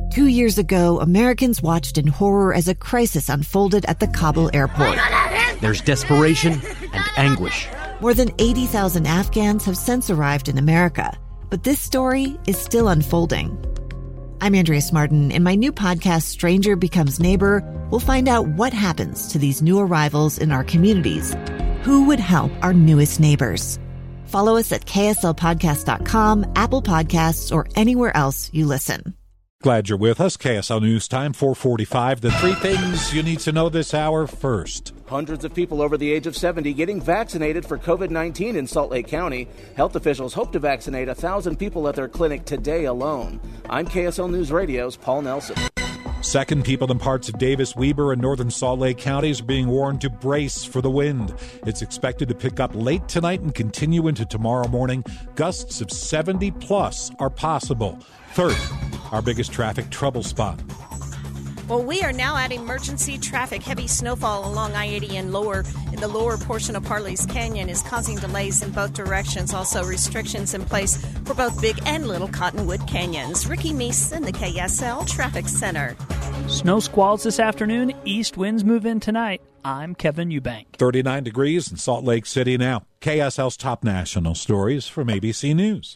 2 years ago, Americans watched in horror as a crisis unfolded at the Kabul airport. There's desperation and anguish. More than 80,000 Afghans have since arrived in America, but this story is still unfolding. I'm Andrea Martin. In my new podcast, Stranger Becomes Neighbor, we'll find out what happens to these new arrivals in our communities. Who would help our newest neighbors? Follow us at kslpodcast.com, Apple Podcasts, or anywhere else you listen. Glad you're with us. KSL News Time, 4:45. The three things you need to know this hour first. Hundreds of people over the age of 70 getting vaccinated for COVID-19 in Salt Lake County. Health officials hope to vaccinate 1,000 people at their clinic today alone. I'm KSL News Radio's Paul Nelson. Second, people in parts of Davis, Weber, and northern Salt Lake counties are being warned to brace for the wind. It's expected to pick up late tonight and continue into tomorrow morning. Gusts of 70 plus are possible. Third, our biggest traffic trouble spot. Well, we are now at emergency traffic. Heavy snowfall along I-80 and in the lower portion of Parley's Canyon is causing delays in both directions. Also, restrictions in place for both Big and Little Cottonwood Canyons. Ricky Meese in the KSL Traffic Center. Snow squalls this afternoon. East winds move in tonight. I'm Kevin Eubank. 39 degrees in Salt Lake City now. KSL's top national stories from ABC News.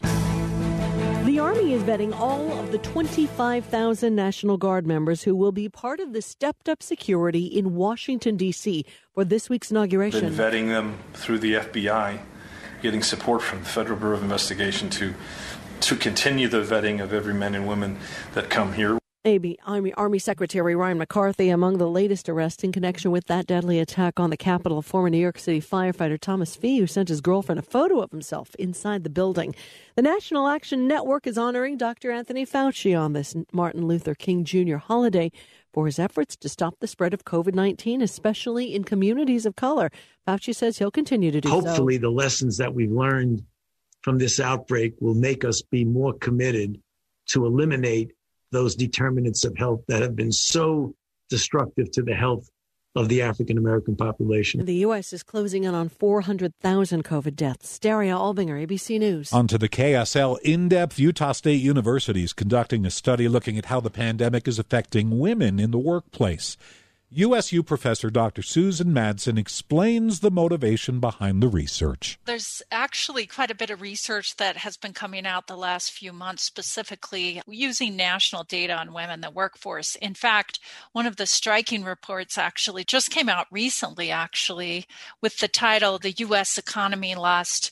The Army is vetting all of the 25,000 National Guard members who will be part of the stepped-up security in Washington, D.C. for this week's inauguration. Been vetting them through the FBI, getting support from the Federal Bureau of Investigation to continue the vetting of every man and woman that come here. Army Secretary Ryan McCarthy among the latest arrests in connection with that deadly attack on the Capitol. Former New York City firefighter Thomas Fee, who sent his girlfriend a photo of himself inside the building. The National Action Network is honoring Dr. Anthony Fauci on this Martin Luther King Jr. holiday for his efforts to stop the spread of COVID-19, especially in communities of color. Fauci says he'll continue to do so. Hopefully the lessons that we've learned from this outbreak will make us be more committed to eliminate those determinants of health that have been so destructive to the health of the African-American population. The U.S. is closing in on 400,000 COVID deaths. Daria Albinger, ABC News. On to the KSL In-Depth. Utah State University is conducting a study looking at how the pandemic is affecting women in the workplace. USU professor Dr. Susan Madsen explains the motivation behind the research. There's actually quite a bit of research that has been coming out the last few months, specifically using national data on women in the workforce. In fact, one of the striking reports actually just came out recently, with the title, "The U.S. Economy Lost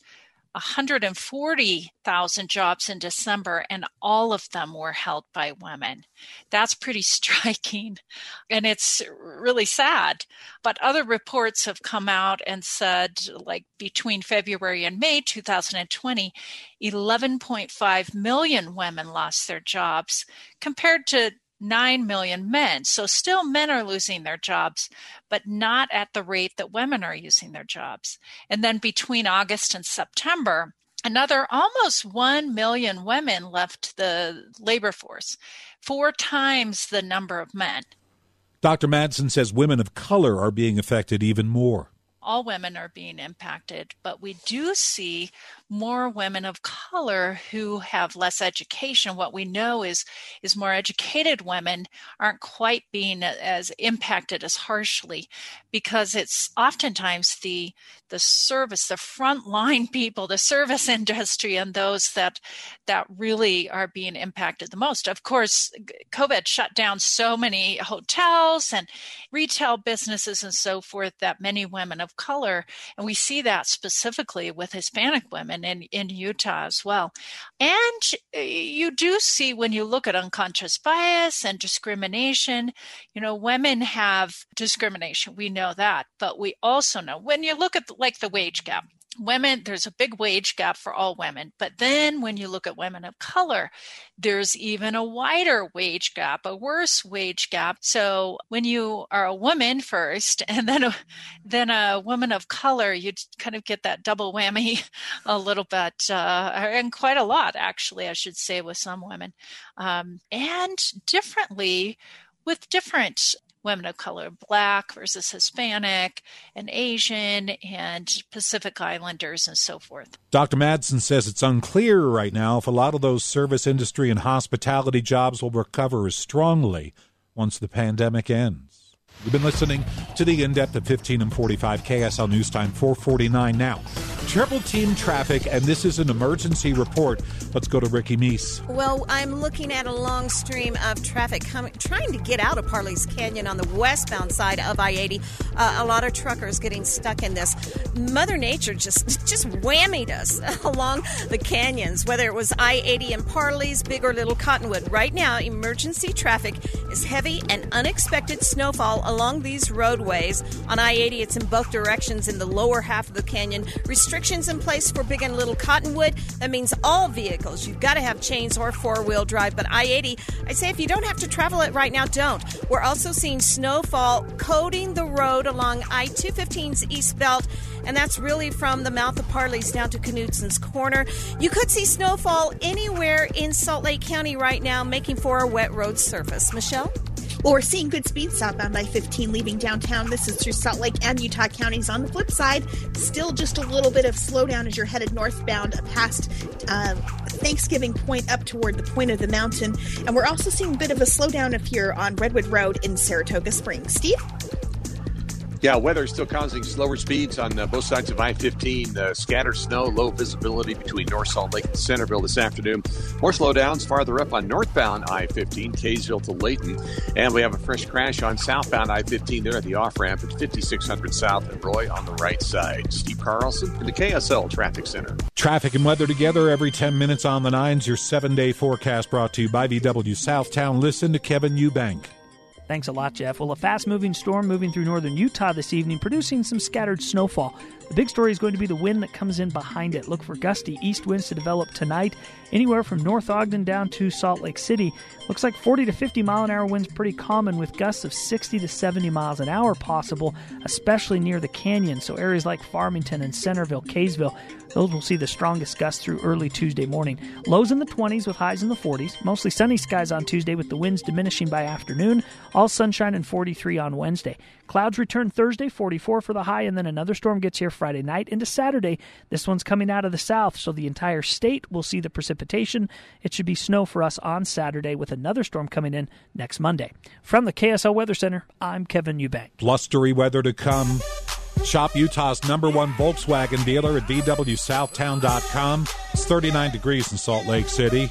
140,000 jobs in December, and all of them were held by women." That's pretty striking, and it's really sad. But other reports have come out and said, like between February and May 2020, 11.5 million women lost their jobs compared to 9 million men. So still men are losing their jobs, but not at the rate that women are using their jobs. And then between August and September, another almost 1 million women left the labor force, 4 times the number of men. Dr. Madsen says women of color are being affected even more. All women are being impacted, but we do see more women of color who have less education. What we know is more educated women aren't quite being as impacted as harshly, because it's oftentimes the service, the frontline people, the service industry, and those that really are being impacted the most. Of course, COVID shut down so many hotels and retail businesses and so forth, that many women of color, and we see that specifically with Hispanic women in Utah as well. And you do see, when you look at unconscious bias and discrimination, women have discrimination. We know that. But we also know, when you look at the wage gap, women, there's a big wage gap for all women. But then when you look at women of color, there's even a wider wage gap, a worse wage gap. So when you are a woman first and then a woman of color, you kind of get that double whammy a little bit, and quite a lot, actually, I should say, with some women. And differently, with different women of color, Black versus Hispanic and Asian and Pacific Islanders and so forth. Dr. Madsen says it's unclear right now if a lot of those service industry and hospitality jobs will recover strongly once the pandemic ends. You've been listening to the In-Depth at 15 and 45 KSL News Time, 4:49 now. Triple team traffic, and this is an emergency report. Let's go to Ricky Meese. Well, I'm looking at a long stream of traffic trying to get out of Parley's Canyon on the westbound side of I-80. A lot of truckers getting stuck in this. Mother Nature just whammied us along the canyons, whether it was I-80 in Parley's, Big or Little Cottonwood. Right now, emergency traffic is heavy and unexpected snowfall along these roadways. On I-80, it's in both directions in the lower half of the canyon. Restrictions in place for Big and Little Cottonwood. That means all vehicles. You've got to have chains or four-wheel drive. But I-80, I say if you don't have to travel it right now, don't. We're also seeing snowfall coating the road along I-215's east belt, and that's really from the mouth of Parley's down to Knutson's Corner. You could see snowfall anywhere in Salt Lake County right now, making for a wet road surface. Michelle? Well, we're seeing good speed southbound I-15 leaving downtown. This is through Salt Lake and Utah counties. On the flip side, still just a little bit of slowdown as you're headed northbound past Thanksgiving Point up toward the point of the mountain. And we're also seeing a bit of a slowdown if you're on Redwood Road in Saratoga Springs. Steve? Yeah, weather is still causing slower speeds on both sides of I-15. Scattered snow, low visibility between North Salt Lake and Centerville this afternoon. More slowdowns farther up on northbound I-15, Kaysville to Layton. And we have a fresh crash on southbound I-15 there at the off-ramp at 5600 South and Roy on the right side. Steve Carlson in the KSL Traffic Center. Traffic and weather together every 10 minutes on the 9s. Your 7-day forecast brought to you by VW Southtown. Listen to Kevin Eubank. Thanks a lot, Jeff. Well, a fast-moving storm moving through northern Utah this evening, producing some scattered snowfall. The big story is going to be the wind that comes in behind it. Look for gusty east winds to develop tonight, anywhere from North Ogden down to Salt Lake City. Looks like 40 to 50 mile-an-hour winds pretty common, with gusts of 60 to 70 miles an hour possible, especially near the canyon. So areas like Farmington and Centerville, Kaysville, those will see the strongest gusts through early Tuesday morning. Lows in the 20s with highs in the 40s. Mostly sunny skies on Tuesday with the winds diminishing by afternoon. All sunshine and 43 on Wednesday. Clouds return Thursday, 44 for the high, and then another storm gets here Friday night into Saturday. This one's coming out of the south, so the entire state will see the precipitation. It should be snow for us on Saturday with another storm coming in next Monday. From the KSL Weather Center, I'm Kevin Eubank. Blustery weather to come. Shop Utah's #1 Volkswagen dealer at VWSouthtown.com. It's 39 degrees in Salt Lake City.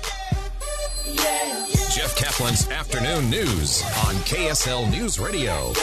Jeff Kaplan's Afternoon News on KSL News Radio.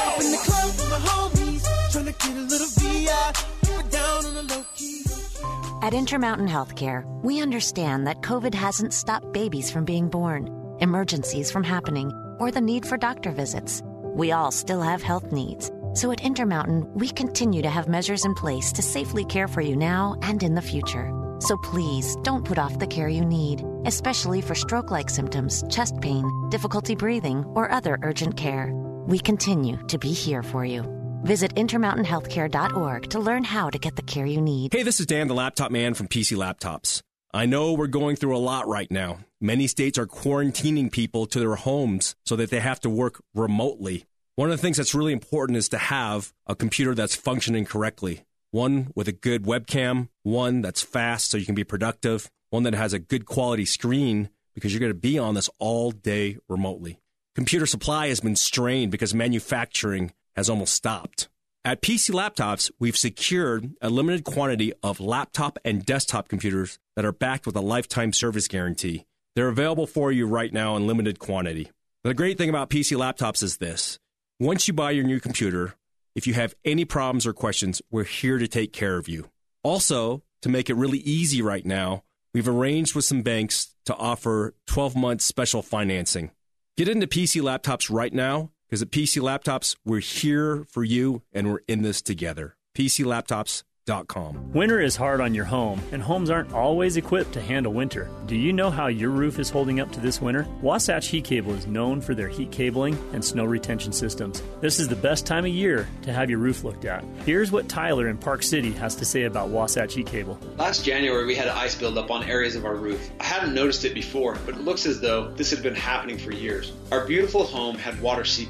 At Intermountain Healthcare, we understand that COVID hasn't stopped babies from being born, emergencies from happening, or the need for doctor visits. We all still have health needs. So at Intermountain, we continue to have measures in place to safely care for you now and in the future. So please don't put off the care you need, especially for stroke-like symptoms, chest pain, difficulty breathing, or other urgent care. We continue to be here for you. Visit intermountainhealthcare.org to learn how to get the care you need. Hey, this is Dan, the laptop man from PC Laptops. I know we're going through a lot right now. Many states are quarantining people to their homes so that they have to work remotely. One of the things that's really important is to have a computer that's functioning correctly. One with a good webcam, one that's fast so you can be productive, one that has a good quality screen because you're going to be on this all day remotely. Computer supply has been strained because manufacturing has almost stopped. At PC Laptops, we've secured a limited quantity of laptop and desktop computers that are backed with a lifetime service guarantee. They're available for you right now in limited quantity. The great thing about PC Laptops is this. Once you buy your new computer, if you have any problems or questions, we're here to take care of you. Also, to make it really easy right now, we've arranged with some banks to offer 12-month special financing. Get into PC Laptops right now, because at PC Laptops, we're here for you and we're in this together. PCLaptops.com. Winter is hard on your home, and homes aren't always equipped to handle winter. Do you know how your roof is holding up to this winter? Wasatch Heat Cable is known for their heat cabling and snow retention systems. This is the best time of year to have your roof looked at. Here's what Tyler in Park City has to say about Wasatch Heat Cable. Last January, we had ice buildup on areas of our roof. I hadn't noticed it before, but it looks as though this had been happening for years. Our beautiful home had water seeping in.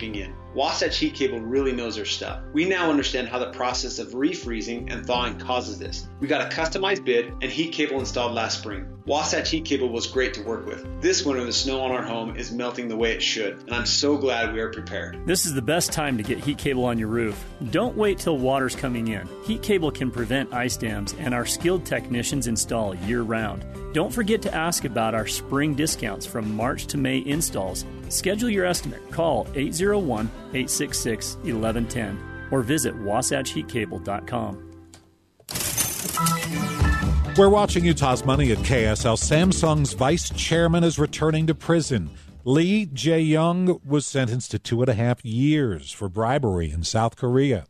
Wasatch Heat Cable really knows their stuff. We now understand how the process of refreezing and thawing causes this. We got a customized bid and heat cable installed last spring. Wasatch Heat Cable was great to work with. This winter, the snow on our home is melting the way it should, and I'm so glad we are prepared. This is the best time to get heat cable on your roof. Don't wait till water's coming in. Heat cable can prevent ice dams, and our skilled technicians install year-round. Don't forget to ask about our spring discounts from March to May installs. Schedule your estimate. Call 801-866-1110 or visit wasatchheatcable.com. We're watching Utah's Money at KSL. Samsung's vice chairman is returning to prison. Lee Jae-young was sentenced to 2.5 years for bribery in South Korea.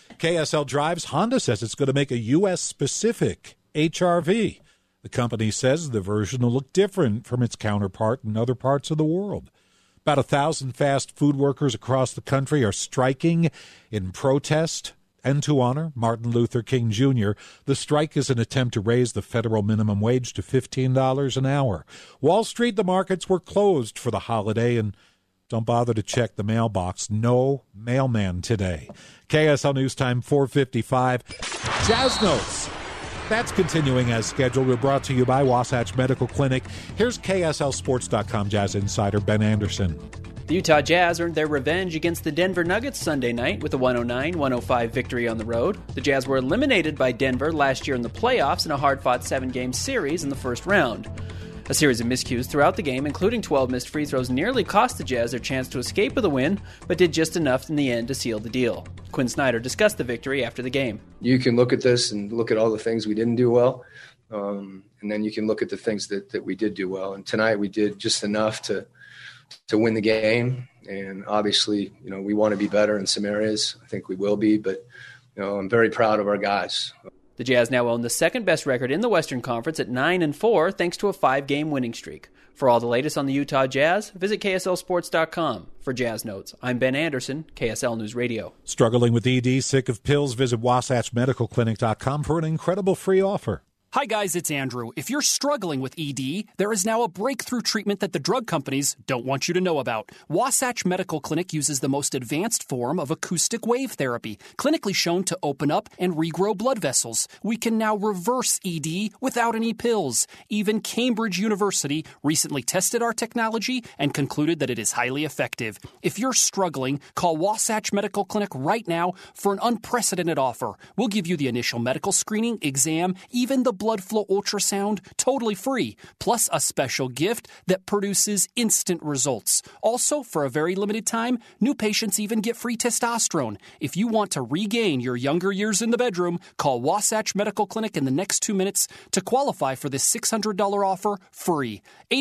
KSL Drives, Honda says it's going to make a U.S.-specific HR-V. The company says the version will look different from its counterpart in other parts of the world. About 1,000 fast food workers across the country are striking in protest and to honor Martin Luther King Jr. The strike is an attempt to raise the federal minimum wage to $15 an hour. Wall Street, the markets were closed for the holiday, and don't bother to check the mailbox. No mailman today. KSL News Time 4:55. Jazz Notes. That's continuing as scheduled. We're brought to you by Wasatch Medical Clinic. Here's KSLSports.com Jazz insider Ben Anderson. The Utah Jazz earned their revenge against the Denver Nuggets Sunday night with a 109-105 victory on the road. The Jazz were eliminated by Denver last year in the playoffs in a hard-fought 7-game series in the first round. A series of miscues throughout the game, including 12 missed free throws, nearly cost the Jazz their chance to escape with a win, but did just enough in the end to seal the deal. Quinn Snyder discussed the victory after the game. You can look at this and look at all the things we didn't do well, and then you can look at the things that we did do well. And tonight we did just enough to win the game. And obviously, we want to be better in some areas. I think we will be, but I'm very proud of our guys. The Jazz now own the second-best record in the Western Conference at 9-4, thanks to a 5-game winning streak. For all the latest on the Utah Jazz, visit KSLSports.com. For Jazz Notes, I'm Ben Anderson, KSL News Radio. Struggling with ED, sick of pills? Visit WasatchMedicalClinic.com for an incredible free offer. Hi guys, it's Andrew. If you're struggling with ED, there is now a breakthrough treatment that the drug companies don't want you to know about. Wasatch Medical Clinic uses the most advanced form of acoustic wave therapy, clinically shown to open up and regrow blood vessels. We can now reverse ED without any pills. Even Cambridge University recently tested our technology and concluded that it is highly effective. If you're struggling, call Wasatch Medical Clinic right now for an unprecedented offer. We'll give you the initial medical screening, exam, even the blood flow ultrasound totally free, plus a special gift that produces instant results. Also, for a very limited time, new patients even get free testosterone. If you want to regain your younger years in the bedroom, call Wasatch Medical Clinic in the next 2 minutes to qualify for this $600 offer free.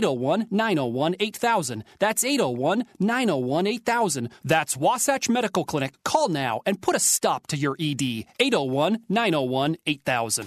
801-901-8000. That's 801-901-8000. That's Wasatch Medical Clinic. Call now and put a stop to your ED. 801-901-8000.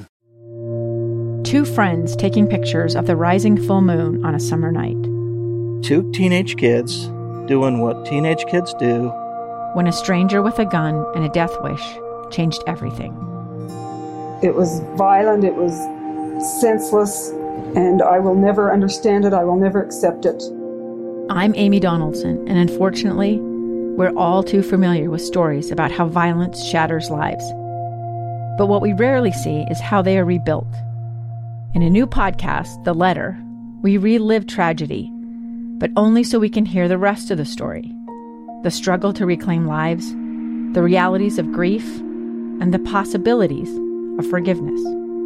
Two friends taking pictures of the rising full moon on a summer night. Two teenage kids doing what teenage kids do. When a stranger with a gun and a death wish changed everything. It was violent, it was senseless, and I will never understand it, I will never accept it. I'm Amy Donaldson, and unfortunately, we're all too familiar with stories about how violence shatters lives. But what we rarely see is how they are rebuilt. In a new podcast, The Letter, we relive tragedy, but only so we can hear the rest of the story. The struggle to reclaim lives, the realities of grief, and the possibilities of forgiveness.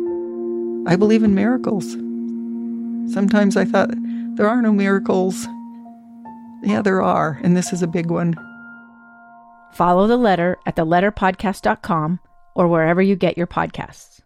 I believe in miracles. Sometimes I thought, there are no miracles. Yeah, there are, and this is a big one. Follow The Letter at theletterpodcast.com or wherever you get your podcasts.